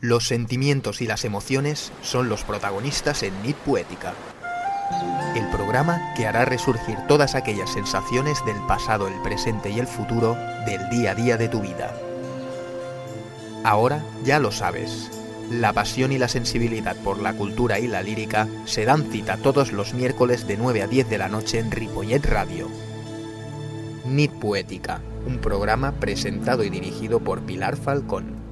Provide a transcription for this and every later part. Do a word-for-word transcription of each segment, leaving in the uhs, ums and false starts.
Los sentimientos y las emociones son los protagonistas en Nit Poética, el programa que hará resurgir todas aquellas sensaciones del pasado, el presente y el futuro del día a día de tu vida. Ahora ya lo sabes, la pasión y la sensibilidad por la cultura y la lírica se dan cita todos los miércoles de nueve a diez de la noche en Ripollet Radio. Nit Poética, un programa presentado y dirigido por Pilar Falcón.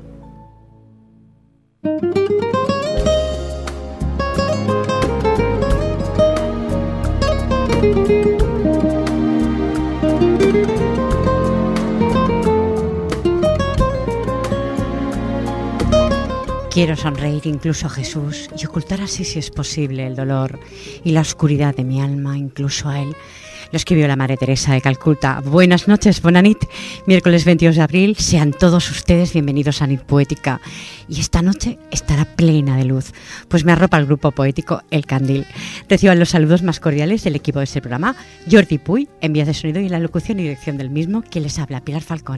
Quiero sonreír incluso a Jesús y ocultar así, si es posible, el dolor y la oscuridad de mi alma, incluso a Él. Lo escribió la Madre Teresa de Calcuta. Buenas noches, buena nit. Miércoles veintidós de abril, sean todos ustedes bienvenidos a Nit Poética. Y esta noche estará plena de luz, pues me arropa el grupo poético El Candil. Reciban los saludos más cordiales del equipo de este programa, Jordi Puy, en vías de sonido, y en la locución y dirección del mismo, quien les habla, Pilar Falcón.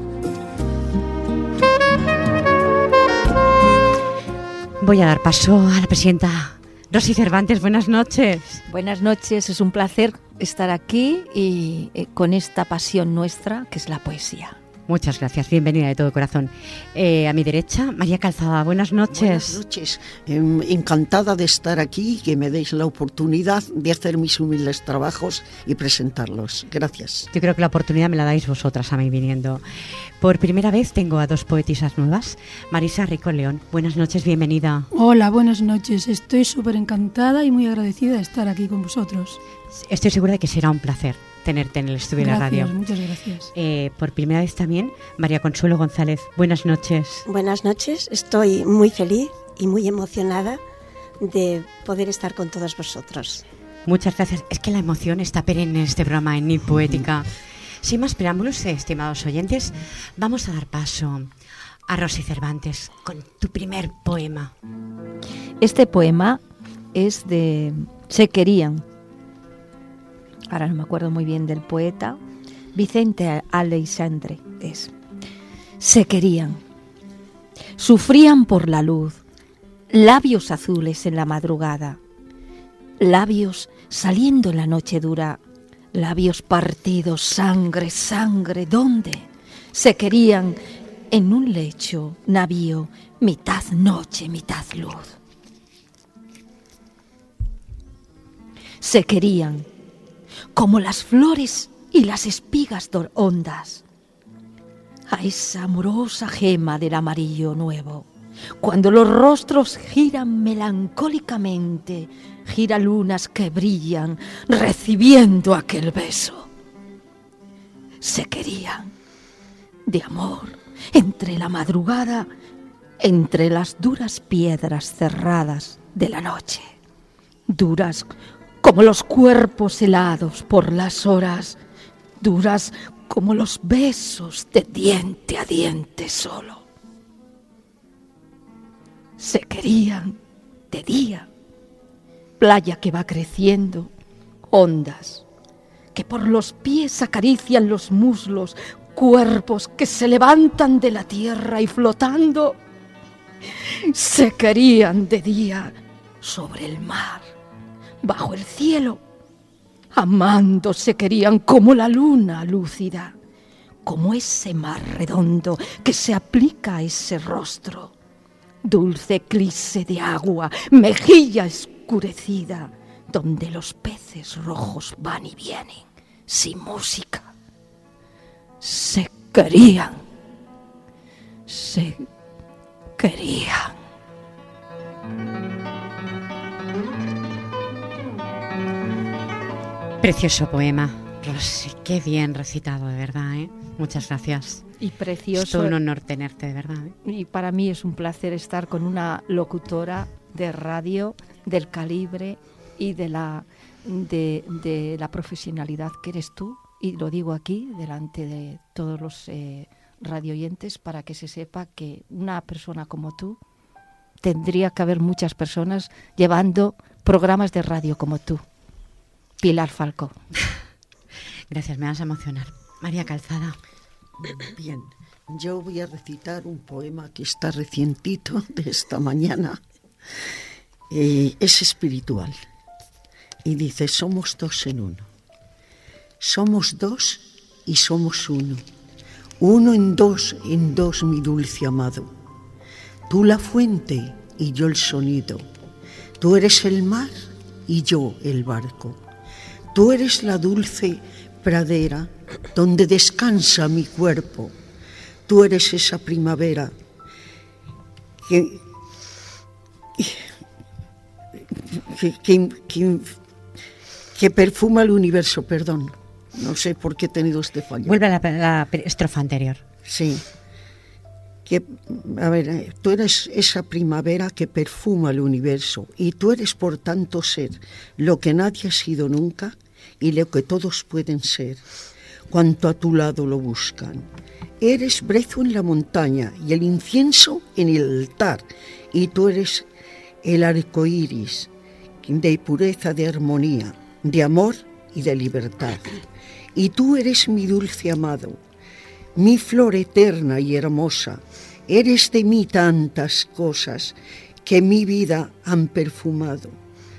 Voy a dar paso a la presidenta Rosy Cervantes. Buenas noches. Buenas noches, es un placer estar aquí y eh, con esta pasión nuestra que es la poesía. Muchas gracias, bienvenida de todo corazón. Eh, a mi derecha, María Calzada, buenas noches. Buenas noches, eh, encantada de estar aquí y que me deis la oportunidad de hacer mis humildes trabajos y presentarlos. Gracias. Yo creo que la oportunidad me la dais vosotras a mí viniendo. Por primera vez tengo a dos poetisas nuevas. Marisa Rico León, buenas noches, bienvenida. Hola, buenas noches, estoy súper encantada y muy agradecida de estar aquí con vosotros. Estoy segura de que será un placer tenerte en el estudio gracias, de la radio. Muchas gracias. Eh, por primera vez también, María Consuelo González. Buenas noches. Buenas noches. Estoy muy feliz y muy emocionada de poder estar con todos vosotros. Muchas gracias. Es que la emoción está perenne en este programa, en Nit Poética. Sin más preámbulos, eh, estimados oyentes, vamos a dar paso a Rosy Cervantes con tu primer poema. Este poema es de Se querían. Ahora no me acuerdo muy bien del poeta. Vicente Aleixandre es. Se querían. Sufrían por la luz. Labios azules en la madrugada. Labios saliendo en la noche dura. Labios partidos, sangre, sangre. ¿Dónde? Se querían en un lecho, navío, mitad noche, mitad luz. Se querían como las flores y las espigas hondas, a esa amorosa gema del amarillo nuevo, cuando los rostros giran melancólicamente, giralunas que brillan recibiendo aquel beso. Se querían de amor entre la madrugada, entre las duras piedras cerradas de la noche, duras como los cuerpos helados por las horas, duras como los besos de diente a diente solo. Se querían de día, playa que va creciendo, ondas que por los pies acarician los muslos, cuerpos que se levantan de la tierra y flotando. Se querían de día sobre el mar, bajo el cielo, amando se querían como la luna lúcida, como ese mar redondo que se aplica a ese rostro, dulce eclipse de agua, mejilla escurecida, donde los peces rojos van y vienen, sin música. Se querían, se querían. Precioso poema, Rosy, qué bien recitado, de verdad, ¿eh? Muchas gracias. Y precioso. Es todo un honor tenerte, de verdad, ¿eh? Y para mí es un placer estar con una locutora de radio del calibre y de la, de, de la profesionalidad que eres tú. Y lo digo aquí, delante de todos los eh, radioyentes, para que se sepa que una persona como tú, tendría que haber muchas personas llevando programas de radio como tú. Pilar Falcón. Gracias, me vas a emocionar. María Calzada. Bien, Yo voy a recitar un poema que está recientito de esta mañana. Eh, es espiritual. Y dice, somos dos en uno. Somos dos y somos uno. Uno en dos, en dos, mi dulce amado. Tú la fuente y yo el sonido. Tú eres el mar y yo el barco. Tú eres la dulce pradera donde descansa mi cuerpo. Tú eres esa primavera que, que, que, que, que perfuma el universo, perdón. No sé por qué he tenido este fallo. Vuelve a la, la estrofa anterior. Sí. Que, a ver, tú eres esa primavera que perfuma el universo y tú eres, por tanto, ser lo que nadie ha sido nunca y lo que todos pueden ser, cuanto a tu lado lo buscan. Eres brezo en la montaña y el incienso en el altar, y tú eres el arco iris de pureza, de armonía, de amor y de libertad. Y tú eres mi dulce amado, mi flor eterna y hermosa. Eres de mí tantas cosas que mi vida han perfumado.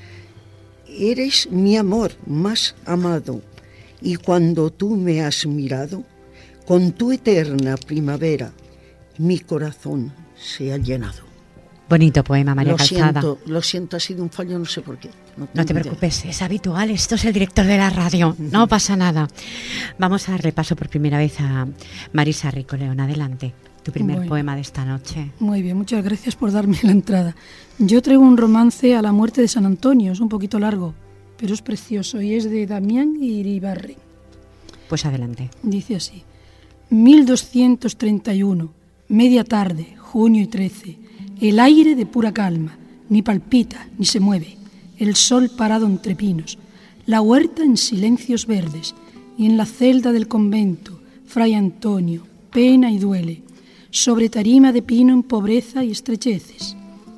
Eres mi amor más amado, y cuando tú me has mirado, con tu eterna primavera, mi corazón se ha llenado. Bonito poema, María lo Calzada. Siento, lo siento, ha sido un fallo, no sé por qué. No, no te preocupes, idea. Es habitual, esto es el director de la radio, uh-huh. No pasa nada. Vamos a darle paso por primera vez a Marisa Rico León, adelante. Tu primer bueno, poema de esta noche. Muy bien, muchas gracias por darme la entrada. Yo traigo un romance a la muerte de San Antonio, es un poquito largo, pero es precioso y es de Damián Iribarren. Pues adelante. Dice así: mil doscientos treinta y uno, media tarde, junio y trece, el aire de pura calma, ni palpita ni se mueve, el sol parado entre pinos, la huerta en silencios verdes, y en la celda del convento, Fray Antonio, pena y duele, sobre tarima de pino en pobreza y estrecheces,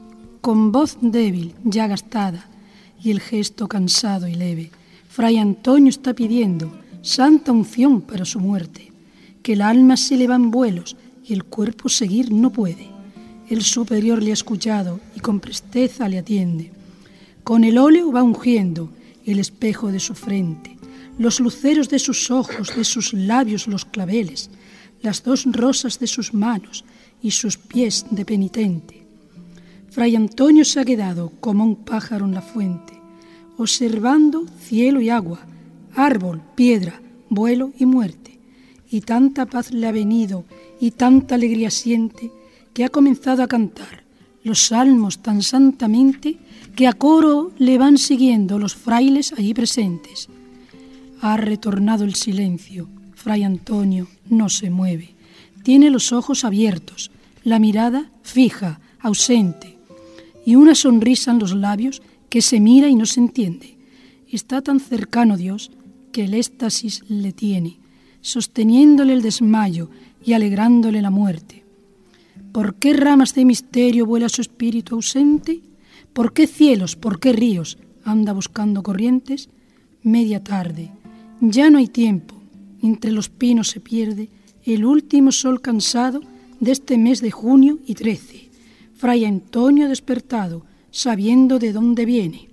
con voz débil, ya gastada, y el gesto cansado y leve, Fray Antonio está pidiendo santa unción para su muerte, que el alma se le va en vuelos y el cuerpo seguir no puede. El superior le ha escuchado y con presteza le atiende. Con el óleo va ungiendo el espejo de su frente, los luceros de sus ojos, de sus labios los claveles, las dos rosas de sus manos y sus pies de penitente. Fray Antonio se ha quedado como un pájaro en la fuente, observando cielo y agua, árbol, piedra, vuelo y muerte. Y tanta paz le ha venido y tanta alegría siente que ha comenzado a cantar los salmos tan santamente que a coro le van siguiendo los frailes allí presentes. Ha retornado el silencio. Fray Antonio no se mueve. Tiene los ojos abiertos, la mirada fija, ausente, y una sonrisa en los labios que se mira y no se entiende. Está tan cercano Dios que el éxtasis le tiene, sosteniéndole el desmayo y alegrándole la muerte. ¿Por qué ramas de misterio vuela su espíritu ausente? ¿Por qué cielos, por qué ríos anda buscando corrientes? Media tarde, ya no hay tiempo, entre los pinos se pierde el último sol cansado de este mes de junio y trece. Fray Antonio despertado, sabiendo de dónde viene,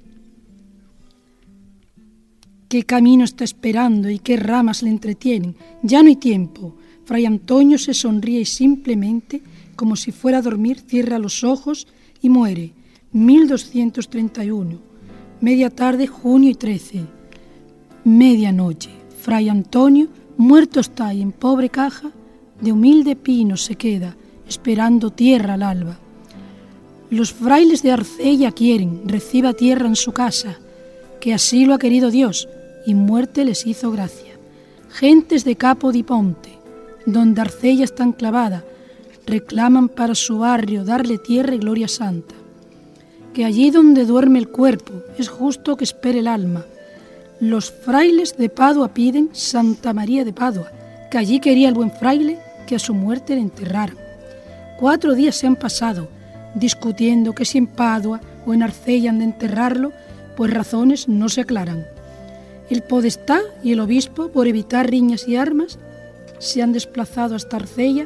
qué camino está esperando y qué ramas le entretienen. Ya no hay tiempo. Fray Antonio se sonríe y simplemente, como si fuera a dormir, cierra los ojos y muere. mil doscientos treinta y uno, media tarde, junio y trece. Medianoche. Fray Antonio muerto está y en pobre caja de humilde pino se queda, esperando tierra al alba. Los frailes de Arcella quieren, reciba tierra en su casa, que así lo ha querido Dios, y muerte les hizo gracia. Gentes de Capo di Ponte, donde Arcella está enclavada, reclaman para su barrio darle tierra y gloria santa. Que allí donde duerme el cuerpo es justo que espere el alma. Los frailes de Padua piden Santa María de Padua, que allí quería el buen fraile que a su muerte le enterraran. Cuatro días se han pasado discutiendo que si en Padua o en Arcella han de enterrarlo, pues razones no se aclaran. El podestá y el obispo, por evitar riñas y armas, se han desplazado hasta Arcella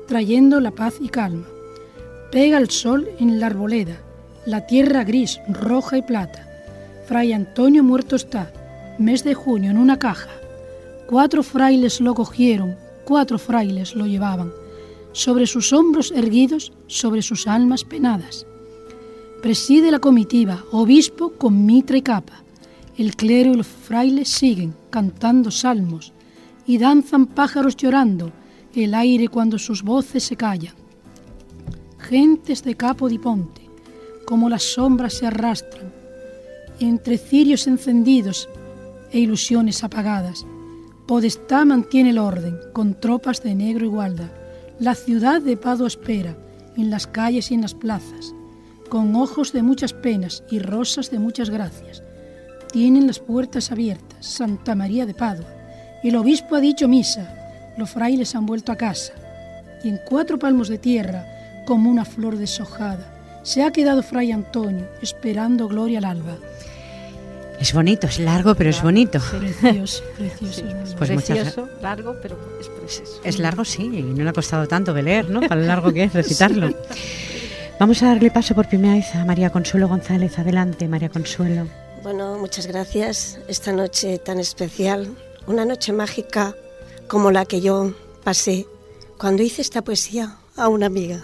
trayendo la paz y calma. Pega el sol en la arboleda, la tierra gris, roja y plata. Fray Antonio muerto está, mes de junio en una caja. Cuatro frailes lo cogieron, cuatro frailes lo llevaban, sobre sus hombros erguidos, sobre sus almas penadas. Preside la comitiva, obispo con mitra y capa. El clero y los frailes siguen cantando salmos y danzan pájaros llorando el aire cuando sus voces se callan. Gentes de Capo di Ponte, como las sombras se arrastran, entre cirios encendidos e ilusiones apagadas. Podestá mantiene el orden, con tropas de negro y gualda. La ciudad de Padua espera, en las calles y en las plazas, con ojos de muchas penas y rosas de muchas gracias. Tienen las puertas abiertas, Santa María de Padua. El obispo ha dicho misa, los frailes han vuelto a casa. Y en cuatro palmos de tierra, como una flor deshojada, se ha quedado Fray Antonio, esperando gloria al alba. Es bonito, es largo, pero es bonito. Precioso, precioso. Sí, Pues precioso, muchas... largo, pero es precioso. Es largo, sí, y no le ha costado tanto de leer, ¿no? Para lo largo que es recitarlo. Sí. Vamos a darle paso por primera vez a María Consuelo González. Adelante, María Consuelo. Bueno, muchas gracias. Esta noche tan especial, una noche mágica como la que yo pasé cuando hice esta poesía a una amiga.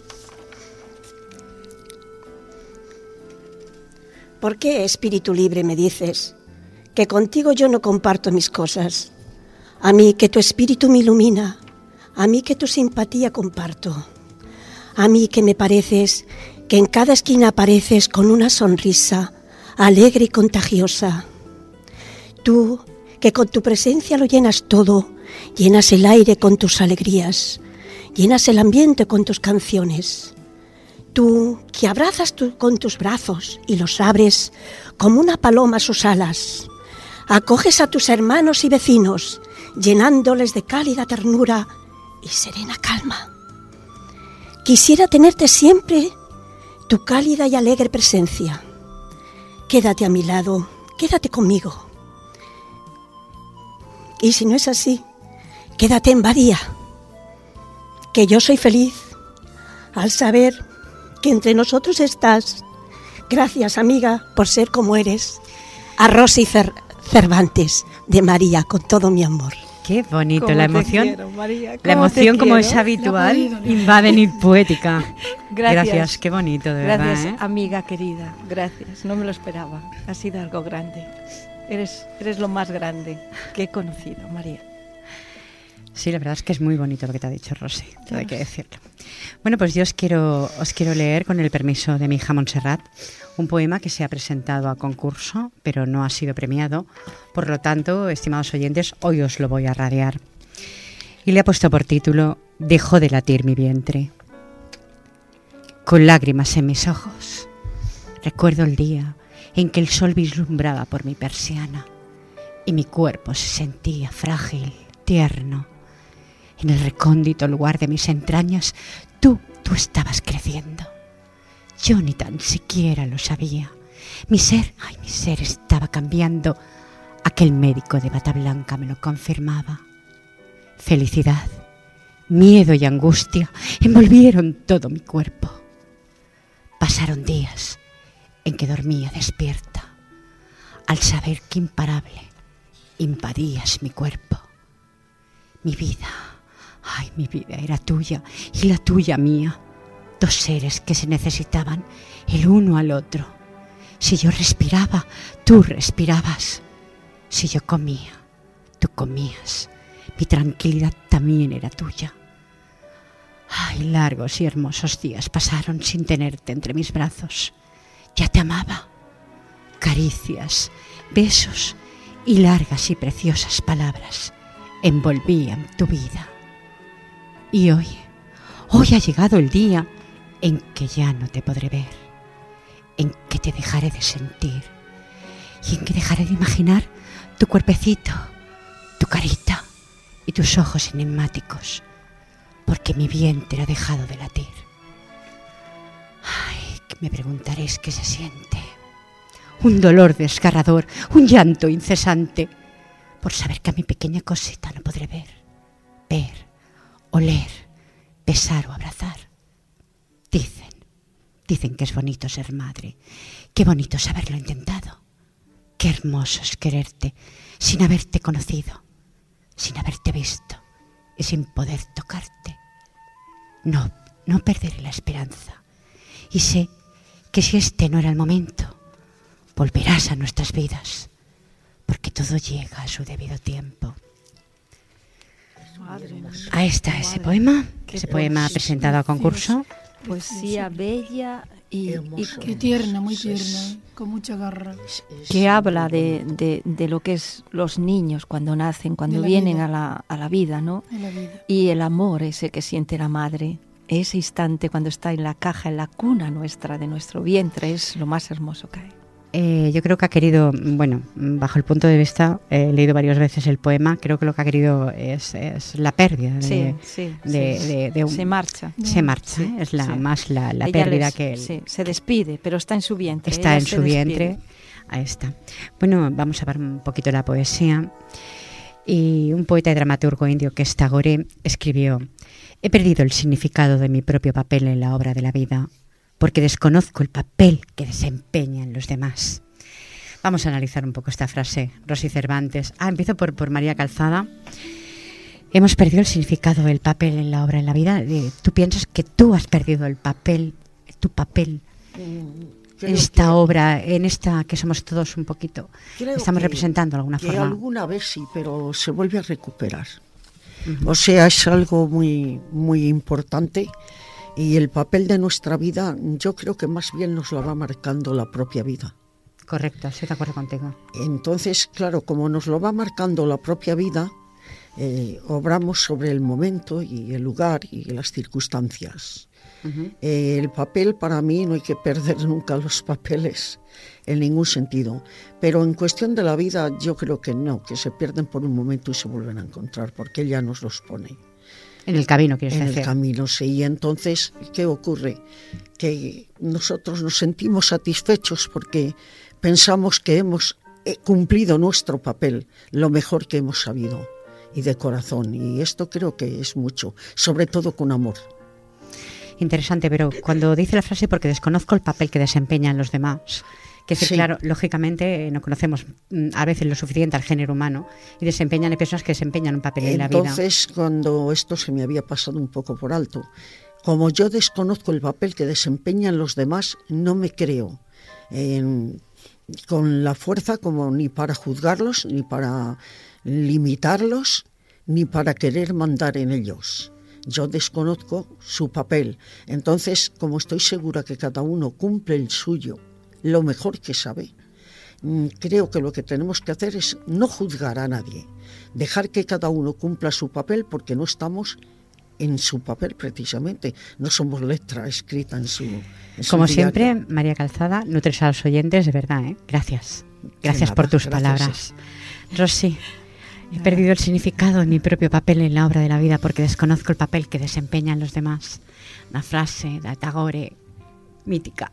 ¿Por qué, espíritu libre, me dices que contigo yo no comparto mis cosas? A mí que tu espíritu me ilumina, a mí que tu simpatía comparto, a mí que me pareces que en cada esquina apareces con una sonrisa alegre y contagiosa. Tú que con tu presencia lo llenas todo, llenas el aire con tus alegrías, llenas el ambiente con tus canciones. Tú que abrazas tu, con tus brazos y los abres como una paloma sus alas. Acoges a tus hermanos y vecinos, llenándoles de cálida ternura y serena calma. Quisiera tenerte siempre tu cálida y alegre presencia. Quédate a mi lado, quédate conmigo. Y si no es así, quédate en Badía, que yo soy feliz al saber que entre nosotros estás. Gracias, amiga, por ser como eres. A Rosy Cer- Cervantes, de María, con todo mi amor. Qué bonito, la emoción, quiero, María, la emoción como quiero? es habitual, invade Nit Poética. Gracias. Gracias, qué bonito, de verdad. Gracias, ¿eh? amiga querida, gracias, no me lo esperaba, ha sido algo grande. Eres, eres lo más grande que he conocido, María. Sí, la verdad es que es muy bonito lo que te ha dicho Rosy, todo hay que decirlo. Bueno, pues yo os quiero, os quiero leer, con el permiso de mi hija Montserrat, un poema que se ha presentado a concurso, pero no ha sido premiado. Por lo tanto, estimados oyentes, hoy os lo voy a radiar. Y le he puesto por título Dejó de latir mi vientre. Con lágrimas en mis ojos, recuerdo el día en que el sol vislumbraba por mi persiana y mi cuerpo se sentía frágil, tierno. En el recóndito lugar de mis entrañas, tú, tú estabas creciendo. Yo ni tan siquiera lo sabía. Mi ser, ay, mi ser estaba cambiando. Aquel médico de bata blanca me lo confirmaba. Felicidad, miedo y angustia envolvieron todo mi cuerpo. Pasaron días en que dormía despierta, al saber que imparable invadías mi cuerpo. Mi vida, ay, mi vida era tuya y la tuya mía. Dos seres que se necesitaban el uno al otro. Si yo respiraba, tú respirabas. Si yo comía, tú comías. Mi tranquilidad también era tuya. Ay, largos y hermosos días pasaron sin tenerte entre mis brazos. Ya te amaba. Caricias, besos y largas y preciosas palabras envolvían tu vida. Y hoy, hoy ha llegado el día en que ya no te podré ver, en que te dejaré de sentir y en que dejaré de imaginar tu cuerpecito, tu carita y tus ojos enigmáticos, porque mi vientre ha dejado de latir. Ay, que me preguntaréis qué se siente. Un dolor desgarrador, un llanto incesante, por saber que a mi pequeña cosita no podré ver, ver, oler, besar o abrazar. Dicen, dicen que es bonito ser madre. Qué bonito es haberlo intentado. Qué hermoso es quererte sin haberte conocido, sin haberte visto y sin poder tocarte. No, no perderé la esperanza. Y sé que si este no era el momento, volverás a nuestras vidas, porque todo llega a su debido tiempo. Ahí está ese poema, ese poema presentado a concurso. Poesía bella y, y Qué tierna, muy tierna, con mucha garra. que habla de, de, de lo que es los niños cuando nacen, cuando vienen a la, a la vida, ¿no? En la vida. Y el amor ese que siente la madre, ese instante cuando está en la caja, en la cuna nuestra, de nuestro vientre, es lo más hermoso que hay. Eh, yo creo que ha querido, bueno, bajo el punto de vista, he leído varias veces el poema, creo que lo que ha querido es, es la pérdida de, Sí, sí, de, sí. de- de un- Se marcha. se marcha, Sí, ¿eh? es la sí. más la, la Ella pérdida les- que él sí, se despide, pero está en su vientre. está ella en se su despide. vientre. Ahí está. Bueno, vamos a ver un poquito la poesía. Y un poeta y dramaturgo indio que es Tagore escribió: he perdido el significado de mi propio papel en la obra de la vida, porque desconozco el papel que desempeñan los demás. Vamos a analizar un poco esta frase. Rosy Cervantes. Ah, empiezo por, por María Calzada. Hemos perdido el significado del papel en la obra, en la vida. Eh, ¿Tú piensas que tú has perdido el papel, tu papel Creo en esta que- obra, en esta que somos todos un poquito, creo estamos que- representando de alguna que forma? alguna vez sí, pero se vuelve a recuperar. O sea, es algo muy, muy importante, y el papel de nuestra vida yo creo que más bien nos lo va marcando la propia vida. Correcto, estoy de acuerdo contigo. Entonces, claro, como nos lo va marcando la propia vida, eh, obramos sobre el momento y el lugar y las circunstancias. Ujú. Eh, el papel, para mí, no hay que perder nunca los papeles en ningún sentido, pero en cuestión de la vida yo creo que no, que se pierden por un momento y se vuelven a encontrar, porque ella nos los pone En el camino, quieres en decir. el camino. Sí, y entonces, ¿qué ocurre? Que nosotros nos sentimos satisfechos porque pensamos que hemos eh, cumplido nuestro papel lo mejor que hemos sabido, y de corazón, y esto creo que es mucho, sobre todo con amor. Interesante, pero cuando dice la frase porque desconozco el papel que desempeñan los demás, que es decir, Sí. claro, lógicamente eh, no conocemos mm, a veces lo suficiente al género humano, y desempeñan, hay personas que desempeñan un papel en la vida. Entonces, cuando esto se me había pasado un poco por alto, como yo desconozco el papel que desempeñan los demás, no me creo en- con la fuerza como ni para juzgarlos, ni para limitarlos, ni para querer mandar en ellos. Yo desconozco su papel. Entonces, como estoy segura que cada uno cumple el suyo lo mejor que sabe, mm, creo que lo que tenemos que hacer es no juzgar a nadie, dejar que cada uno cumpla su papel, porque no estamos en su papel precisamente, no somos letra escrita en su, en su Como diario. siempre, María Calzada, nutres a los oyentes, de verdad, ¿eh? Gracias. Gracias nada, por tus gracias. palabras. Rosy, he perdido el significado de mi propio papel en la obra de la vida porque desconozco el papel que desempeñan los demás. Una frase de Tagore mítica.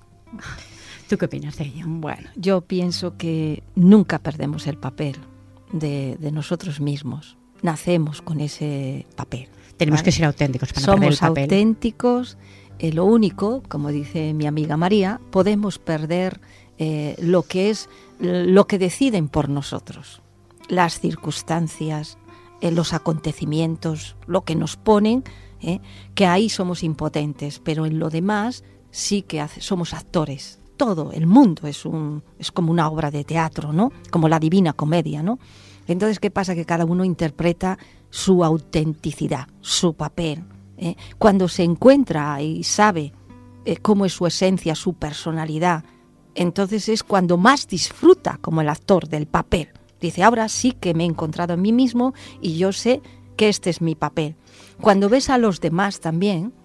¿Tú qué opinas de ello? Bueno, yo pienso que nunca perdemos el papel de, de nosotros mismos. Nacemos con ese papel. Tenemos ¿vale? que ser auténticos para no perder el Somos papel. auténticos. Eh, lo único, como dice mi amiga María, podemos perder eh, lo que es lo que deciden por nosotros, las circunstancias, eh, los acontecimientos, lo que nos ponen, eh, que ahí somos impotentes, pero en lo demás sí que hace, somos actores. Todo el mundo es un es como una obra de teatro, ¿no? Como la Divina Comedia, ¿no? Entonces, ¿qué pasa? Que cada uno interpreta su autenticidad, su papel. ¿eh? Cuando se encuentra y sabe eh, cómo es su esencia, su personalidad, entonces es cuando más disfruta como el actor del papel. Dice, ahora sí que me he encontrado en mí mismo y yo sé que este es mi papel. Cuando ves a los demás también,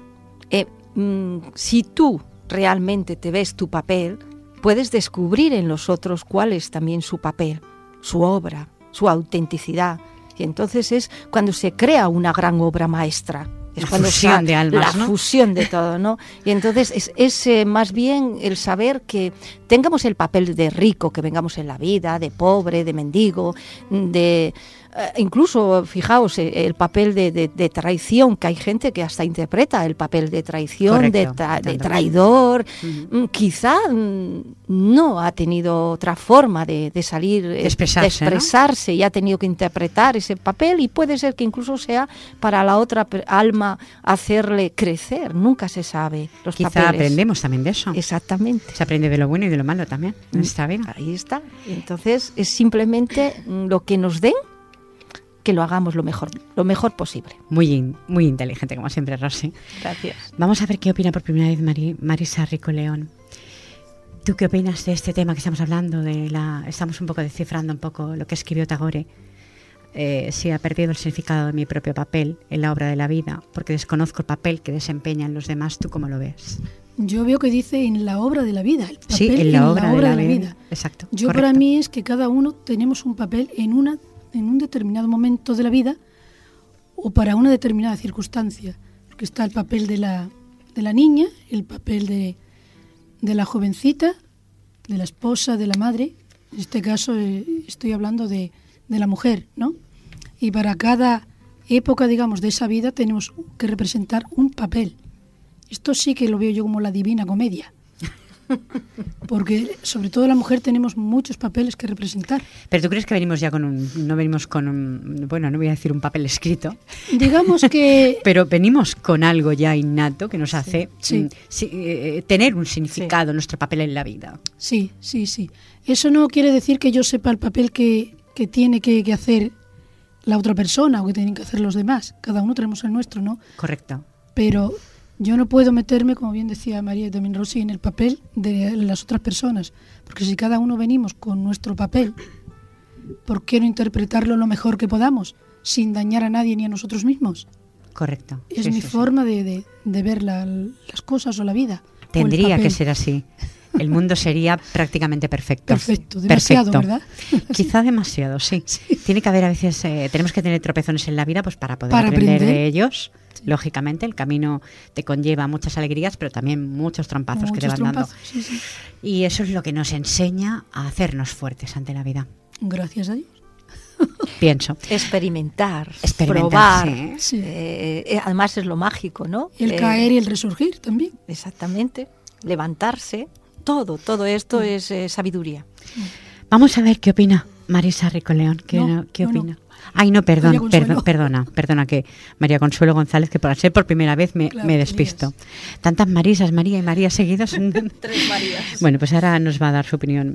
eh, mmm, si tú realmente te ves tu papel, puedes descubrir en los otros cuál es también su papel, su obra, su autenticidad. Y entonces es cuando se crea una gran obra maestra. Es La cuando fusión se, de almas, la ¿no? fusión de todo, ¿no? Y entonces es, es eh, más bien el saber que tengamos el papel de rico que vengamos en la vida, de pobre, de mendigo, de eh, incluso, fijaos, eh, el papel de, de, de traición, que hay gente que hasta interpreta el papel de traición, de, tra de traidor. Uh-huh. Quizá mm, no ha tenido otra forma de, de salir, de expresarse, de expresarse, ¿no? Y ha tenido que interpretar ese papel, y puede ser que incluso sea para la otra alma hacerle crecer, nunca se sabe. Los Quizá papeles. Aprendemos también de eso. Exactamente. Se aprende de lo bueno y de lo malo también en esta vida. Ahí está. Entonces es simplemente lo que nos den, que lo hagamos lo mejor, lo mejor posible. Muy, in, muy inteligente, como siempre, Rosy. Gracias. Vamos a ver qué opina por primera vez Mari, Marisa Rico León. ¿Tú qué opinas de este tema que estamos hablando? De la, estamos un poco descifrando un poco lo que escribió Tagore. Eh, si ha perdido el significado de mi propio papel en la obra de la vida, porque desconozco el papel que desempeñan los demás. ¿Tú cómo lo ves? Yo veo que dice en la obra de la vida, el papel sí, en la, en obra, la obra de, la de la vida. vida. Exacto. Yo correcto. Para mí es que cada uno tenemos un papel en una en un determinado momento de la vida o para una determinada circunstancia, porque está el papel de la de la niña, el papel de de la jovencita, de la esposa, de la madre. En este caso eh, estoy hablando de, de la mujer, ¿no? Y para cada época, digamos, de esa vida tenemos que representar un papel. Esto sí que lo veo yo como la Divina Comedia. Porque sobre todo la mujer tenemos muchos papeles que representar. Pero tú crees que venimos ya con un, no venimos con un, bueno, no voy a decir un papel escrito. Digamos que... Pero venimos con algo ya innato que nos hace sí. mm, sí, eh, tener un significado, sí. Nuestro papel en la vida. Sí, sí, sí. Eso no quiere decir que yo sepa el papel que, que tiene que, que hacer la otra persona o que tienen que hacer los demás. Cada uno tenemos el nuestro, ¿no? Correcto. Pero yo no puedo meterme, como bien decía María y también Rosy, en el papel de las otras personas. Porque si cada uno venimos con nuestro papel, ¿por qué no interpretarlo lo mejor que podamos, sin dañar a nadie ni a nosotros mismos? Correcto. Es sí, mi sí, forma sí. De, de, de ver la, las cosas o la vida. Tendría que ser así. El mundo sería prácticamente perfecto. Perfecto, demasiado, perfecto. ¿verdad? Quizá demasiado, sí. sí. Tiene que haber a veces, eh, tenemos que tener tropezones en la vida pues para poder para aprender, aprender de ellos. Sí. Lógicamente, el camino te conlleva muchas alegrías, pero también muchos trompazos muchos que te van trompazos, dando. Sí, sí. Y eso es lo que nos enseña a hacernos fuertes ante la vida. Gracias a Dios. Pienso. Experimentar, Experimentar probar. Sí. Sí. Eh, eh, además es lo mágico, ¿no? El eh, caer y el resurgir también. Exactamente. Levantarse. Todo, todo esto mm. es eh, sabiduría. Vamos a ver qué opina Marisa Rico León. ¿Qué, no, ¿qué no, opina? No. Ay, no, perdón, perdón, perdona, perdona que María Consuelo González, que por ser por primera vez me, claro, me despisto. Marías. Tantas Marisas, María y María seguidas. Tres Marías. Bueno, pues ahora nos va a dar su opinión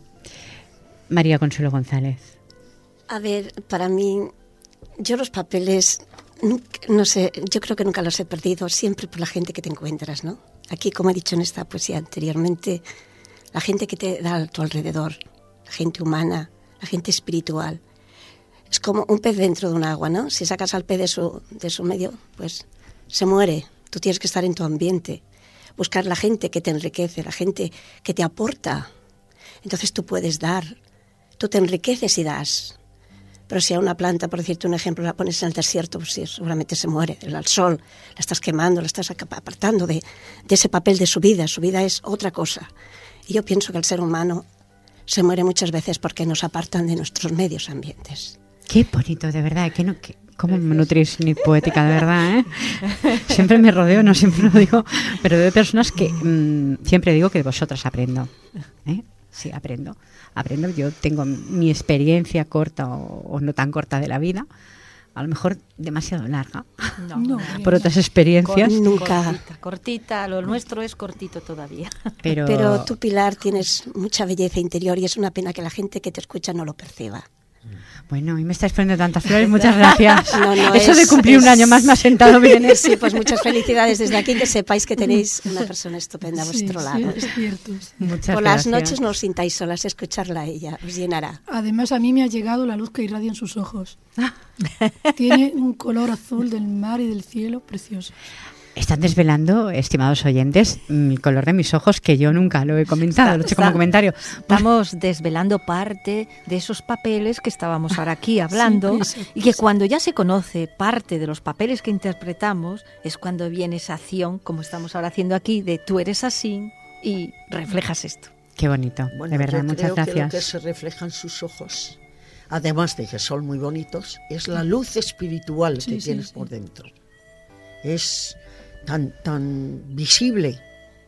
María Consuelo González. A ver, para mí, yo los papeles, nunca, no sé, yo creo que nunca los he perdido, siempre por la gente que te encuentras, ¿no? Aquí, como he dicho en esta poesía anteriormente, la gente que te da a tu alrededor, la gente humana, la gente espiritual. Es como un pez dentro de un agua, ¿no? Si sacas al pez de su, de su medio, pues se muere. Tú tienes que estar en tu ambiente, buscar la gente que te enriquece, la gente que te aporta. Entonces tú puedes dar, tú te enriqueces y das. Pero si a una planta, por decirte un ejemplo, la pones en el desierto, pues sí, seguramente se muere. Al sol, la estás quemando, la estás apartando de, de ese papel de su vida. Su vida es otra cosa. Y yo pienso que el ser humano se muere muchas veces porque nos apartan de nuestros medios ambientes. Qué bonito, de verdad. Que no, que, ¿Cómo me nutrís ni poética, de verdad? ¿eh? Siempre me rodeo, no siempre lo digo, pero de personas que mmm, siempre digo que de vosotras aprendo. ¿eh? Sí, aprendo. Aprendo. Yo tengo mi experiencia corta o, o no tan corta de la vida. A lo mejor demasiado larga no, no, por otras experiencias. Cort, nunca. Cortita, cortita, lo nuestro es cortito todavía. Pero, Pero tú, Pilar, tienes mucha belleza interior y es una pena que la gente que te escucha no lo perciba. Bueno, y me estáis poniendo tantas flores, muchas gracias. No, no, Eso es, de cumplir es... un año más me ha sentado bien. Sí, pues muchas felicidades desde aquí, que sepáis que tenéis una persona estupenda a vuestro sí, lado. Sí, es cierto. Sí. Muchas Por gracias. las noches no os sintáis solas, escucharla a ella, os llenará. Además, a mí me ha llegado la luz que irradia en sus ojos. Tiene un color azul del mar y del cielo precioso. Están desvelando, estimados oyentes, el color de mis ojos, que yo nunca lo he comentado, está, lo he hecho está, como comentario. Estamos desvelando parte de esos papeles que estábamos ahora aquí hablando, sí, sí, y que sí. Cuando ya se conoce parte de los papeles que interpretamos, es cuando viene esa acción, como estamos ahora haciendo aquí, de tú eres así y reflejas esto. Qué bonito, bueno, de verdad, yo muchas creo gracias. Que lo que se refleja en sus ojos además de que son muy bonitos, es la luz espiritual Sí, que sí, tienes sí. por dentro. Es tan, tan visible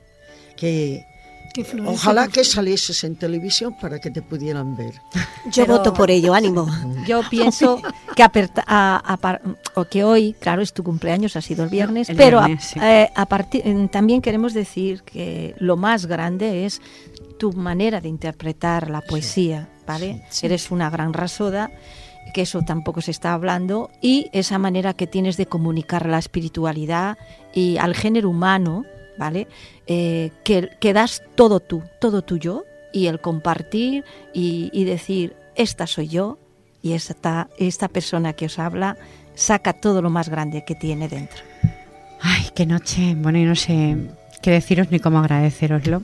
que Que florece ojalá por- que salieses en televisión para que te pudieran ver. Yo Pero- voto por ello, ánimo. Yo pienso que, aperta- a- a par- o que hoy, claro, es tu cumpleaños, ha sido el viernes, El pero viernes, a- sí. eh, a partir- en- también queremos decir que lo más grande es tu manera de interpretar la poesía, ¿vale? Eres una gran rasoda, que eso tampoco se está hablando, y esa manera que tienes de comunicar la espiritualidad y al género humano, ¿vale? Eh, que, que das todo tú, todo tuyo, y el compartir y, y decir, esta soy yo, y esta, esta persona que os habla saca todo lo más grande que tiene dentro. Ay, qué noche. Bueno, yo no sé qué deciros ni cómo agradeceroslo.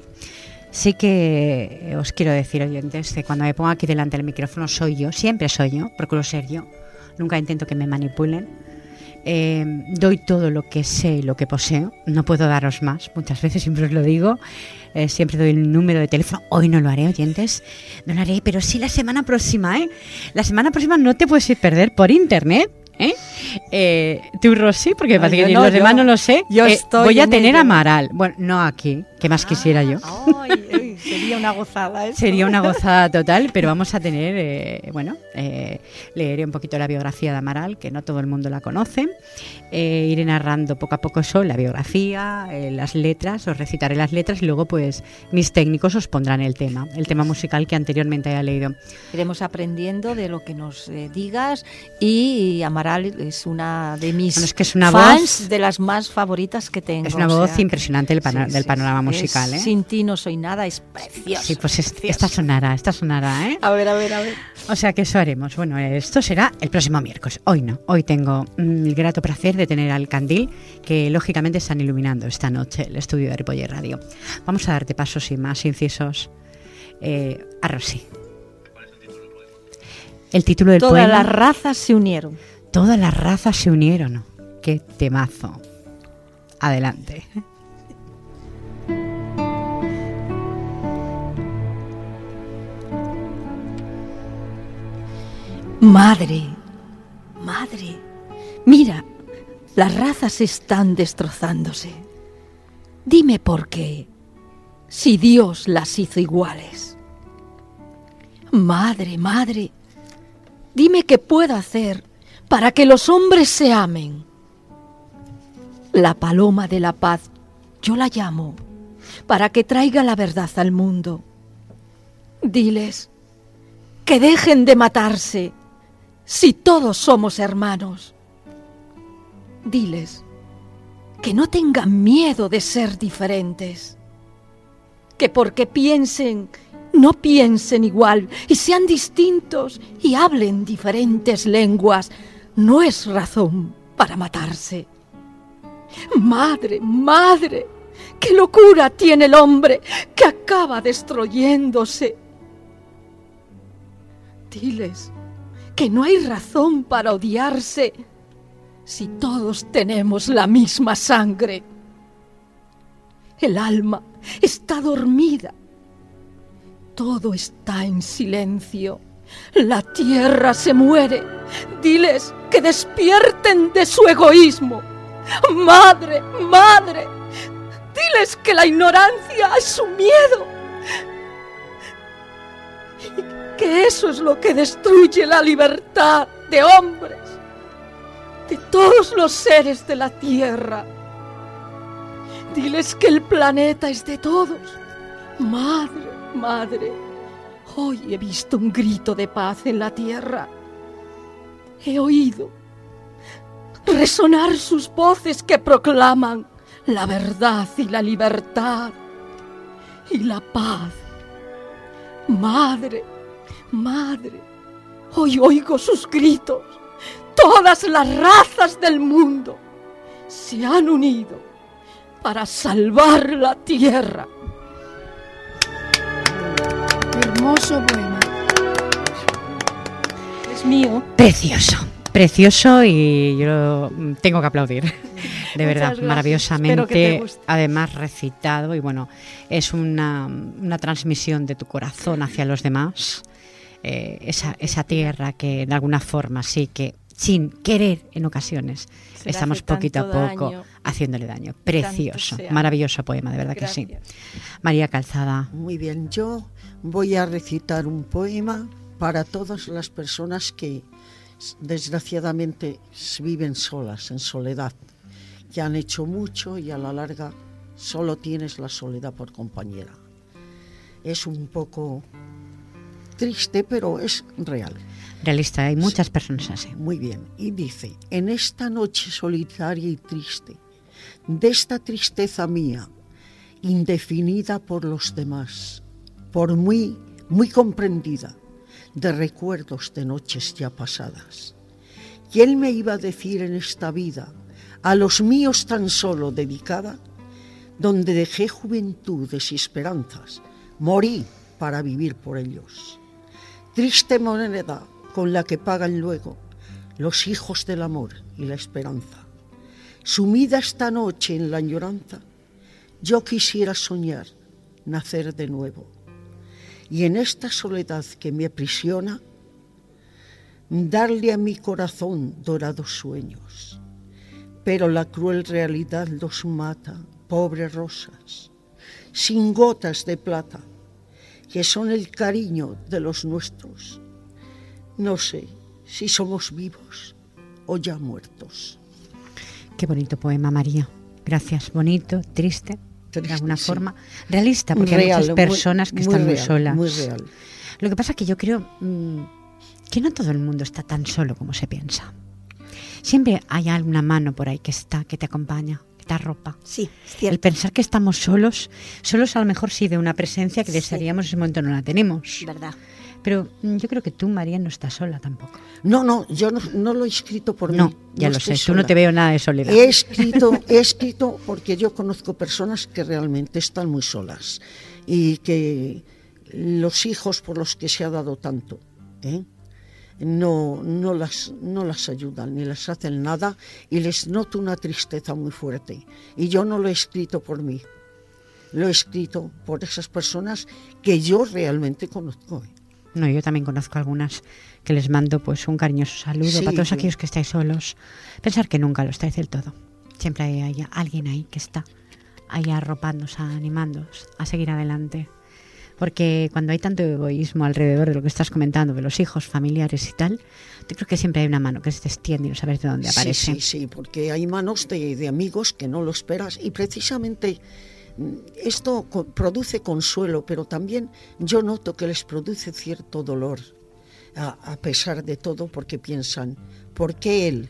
Sí que os quiero decir, oyentes, que cuando me pongo aquí delante del micrófono soy yo, siempre soy yo, procuro ser yo, nunca intento que me manipulen. Eh, doy todo lo que sé y lo que poseo, no puedo daros más, muchas veces siempre os lo digo, eh, siempre doy el número de teléfono. Hoy no lo haré, oyentes, no lo haré, pero sí la semana próxima, ¿eh? La semana próxima no te puedes ir perder por internet, ¿eh? Eh, tú, Rosy, porque me No, parece yo que no, los demás yo- no lo sé. yo Eh, estoy voy a en tener ello. a Amaral, bueno, no aquí, que más quisiera yo. Ay, ay, sería una gozada eso. Sería una gozada total, pero vamos a tener, eh, bueno, eh, leeré un poquito la biografía de Amaral, que no todo el mundo la conoce. Eh, iré narrando poco a poco eso, la biografía, eh, las letras, os recitaré las letras y luego pues mis técnicos os pondrán el tema, el tema musical que anteriormente haya leído. Iremos aprendiendo de lo que nos eh, digas, y Amaral es una de mis Bueno, es que es una fans, voz- de las más favoritas que tengo. Es una o voz sea, impresionante del, pano- sí, del sí, panorama sí. musical, Es- ¿eh? Sin ti no soy nada, es precioso. Sí, pues es- precioso. esta sonará, esta sonará, ¿eh? A ver, a ver, a ver. O sea que eso haremos. Bueno, esto será el próximo miércoles. Hoy no. Hoy tengo mm, el grato placer de tener al candil que lógicamente están iluminando esta noche el estudio de Ripollet Radio. Vamos a darte paso sin más incisos eh, a Rosy. El título del Todas poema. las razas se unieron. Todas las razas se unieron. Qué temazo. Adelante. Madre, madre, mira, las razas están destrozándose. Dime por qué, si Dios las hizo iguales. Madre, madre, dime qué puedo hacer para que los hombres se amen. La paloma de la paz, yo la llamo, para que traiga la verdad al mundo. Diles que dejen de matarse, si todos somos hermanos. Diles que no tengan miedo de ser diferentes, que porque piensen, no piensen igual y sean distintos y hablen diferentes lenguas, no es razón para matarse. Madre, madre, qué locura tiene el hombre que acaba destruyéndose. Diles que no hay razón para odiarse si todos tenemos la misma sangre. El alma está dormida. Todo está en silencio. La tierra se muere. Diles que despierten de su egoísmo. Madre, madre, diles que la ignorancia es su miedo. Y que eso es lo que destruye la libertad de hombres, de todos los seres de la tierra. Diles que el planeta es de todos. Madre, madre, hoy he visto un grito de paz en la tierra. He oído resonar sus voces que proclaman la verdad y la libertad y la paz. Madre, madre, hoy oigo sus gritos. Todas las razas del mundo se han unido para salvar la tierra. Hermoso poema. Es mío. Precioso, precioso, y yo tengo que aplaudir. De verdad, gracias. maravillosamente, Espero que te guste. además recitado, y bueno, es una, una transmisión de tu corazón hacia los demás. eh, esa, esa tierra que de alguna forma sí que sin querer en ocasiones Se estamos poquito a poco daño. haciéndole daño. Precioso, sea. maravilloso poema, de verdad Gracias. que sí. María Calzada. Muy bien, yo voy a recitar un poema para todas las personas que desgraciadamente viven solas, en soledad, que han hecho mucho y a la larga solo tienes la soledad por compañera. Es un poco triste, pero es real. Realista, hay muchas personas así. Muy bien, y dice: en esta noche solitaria y triste, de esta tristeza mía, indefinida por los demás, por muy, muy comprendida, de recuerdos de noches ya pasadas. ¿Quién me iba a decir en esta vida, a los míos tan solo dedicada, donde dejé juventudes y esperanzas, morí para vivir por ellos? Triste moneda con la que pagan luego los hijos del amor y la esperanza. Sumida esta noche en la añoranza, yo quisiera soñar, nacer de nuevo. Y en esta soledad que me aprisiona, darle a mi corazón dorados sueños. Pero la cruel realidad los mata, pobres rosas, sin gotas de plata, que son el cariño de los nuestros. No sé si somos vivos o ya muertos. Qué bonito poema, María. Gracias. Bonito, triste, Triste, de alguna sí. forma. Realista, porque Real, hay muchas personas muy, que están muy real, solas. muy real. Lo que pasa es que yo creo mmm, que no todo el mundo está tan solo como se piensa. Siempre hay alguna mano por ahí que está, que te acompaña, que te arropa. Sí, es El cierto. pensar que estamos solos, solos a lo mejor sí de una presencia que Sí. desearíamos en ese momento no la tenemos. Verdad. Pero mm, yo creo que tú, María, no estás sola tampoco. No, no, yo no, no lo he escrito por No, mí. ya no lo estoy sé, tú no sola. te veo nada de soledad. He escrito, he escrito porque yo conozco personas que realmente están muy solas y que los hijos por los que se ha dado tanto, ¿eh? no, no, las, no las ayudan ni les hacen nada y les noto una tristeza muy fuerte. Y yo no lo he escrito por mí, lo he escrito por esas personas que yo realmente conozco. ¿eh? No, yo también conozco algunas que les mando pues un cariñoso saludo Sí, para todos sí. aquellos que estáis solos. Pensar que nunca lo estáis del todo. Siempre hay, hay alguien ahí que está ahí arropándoos, animándoos a seguir adelante. Porque cuando hay tanto egoísmo alrededor de lo que estás comentando, de los hijos, familiares y tal, yo creo que siempre hay una mano que se te extiende y no sabes de dónde aparece. Sí, sí, sí, porque hay manos de, de amigos que no lo esperas y precisamente esto co- produce consuelo, pero también yo noto que les produce cierto dolor, a, a pesar de todo, porque piensan, ¿por qué él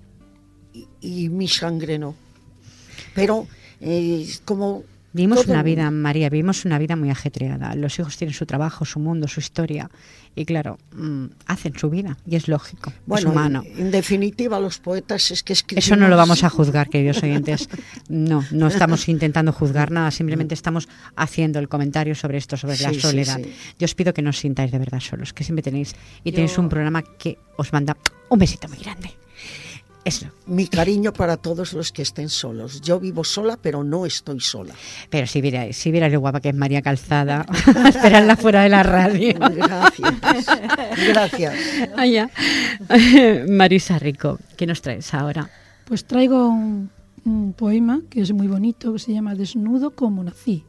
y, y mi sangre no? Pero eh, como... Vivimos todo una el vida, mundo- María, vivimos una vida muy ajetreada. Los hijos tienen su trabajo, su mundo, su historia. Y claro, mmm, hacen su vida. Y es lógico, Bueno, es humano. en, en definitiva, los poetas es que escribimos... Eso no lo vamos a juzgar, queridos oyentes. No, no estamos intentando juzgar nada, simplemente estamos haciendo el comentario sobre esto, sobre la Sí, sí, soledad. sí. Yo os pido que no os sintáis de verdad solos, que siempre tenéis y Yo- tenéis un programa que os manda un besito muy grande. Eso. Mi cariño para todos los que estén solos. Yo vivo sola, pero no estoy sola. Pero si vierais, si vierais lo guapa que es María Calzada, esperadla fuera de la radio. Gracias. Gracias. Allá. Marisa Rico, ¿qué nos traes ahora? Pues traigo un, un poema que es muy bonito, que se llama Desnudo como nací.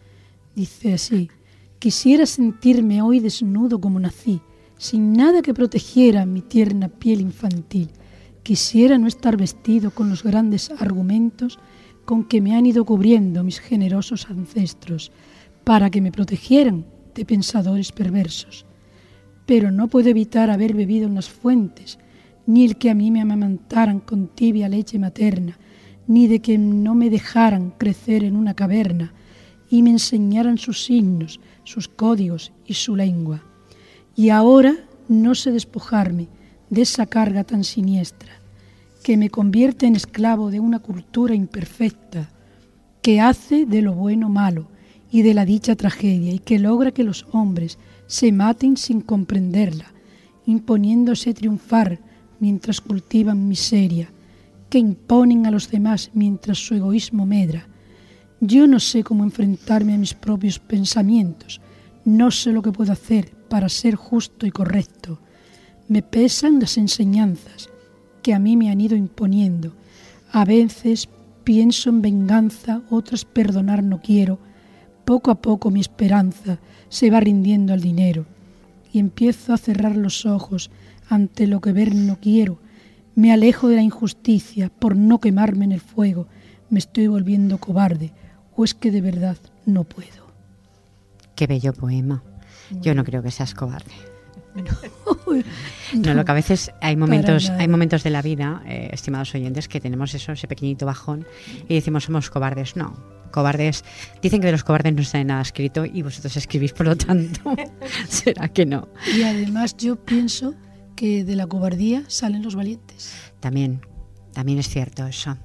Dice así: quisiera sentirme hoy desnudo como nací, sin nada que protegiera mi tierna piel infantil. Quisiera no estar vestido con los grandes argumentos con que me han ido cubriendo mis generosos ancestros, para que me protegieran de pensadores perversos. Pero no puedo evitar haber bebido en las fuentes, ni el que a mí me amamantaran con tibia leche materna, ni de que no me dejaran crecer en una caverna y me enseñaran sus signos, sus códigos y su lengua. Y ahora no sé despojarme de esa carga tan siniestra, que me convierte en esclavo de una cultura imperfecta, que hace de lo bueno malo y de la dicha tragedia, y que logra que los hombres se maten sin comprenderla, imponiéndose triunfar mientras cultivan miseria, que imponen a los demás mientras su egoísmo medra. Yo no sé cómo enfrentarme a mis propios pensamientos, No sé lo que puedo hacer para ser justo y correcto. Me pesan las enseñanzas que a mí me han ido imponiendo. A veces pienso en venganza, otras perdonar no quiero. Poco a poco mi esperanza se va rindiendo al dinero y empiezo a cerrar los ojos ante lo que ver no quiero. Me alejo de la injusticia por no quemarme en el fuego. Me estoy volviendo cobarde, o es que de verdad no puedo. Qué bello poema. Yo no creo que seas cobarde. No, No, lo que a veces hay momentos, nada. hay momentos de la vida, eh, estimados oyentes, que tenemos eso, ese pequeñito bajón y decimos somos cobardes. No, cobardes, dicen que de los cobardes no está nada escrito y vosotros escribís, por lo tanto, ¿será que no? Y además yo pienso que de la cobardía salen los valientes. También, también es cierto eso.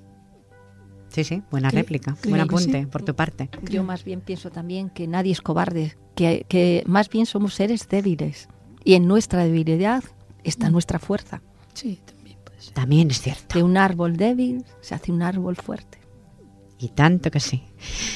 Sí, sí, buena Creo- réplica, creo buen que apunte sí. por tu parte. Yo más bien pienso también que nadie es cobarde, que, que más bien somos seres débiles. Y en nuestra debilidad está nuestra fuerza. Sí, también puede ser. También es cierto. De un árbol débil se hace un árbol fuerte. Y tanto que sí.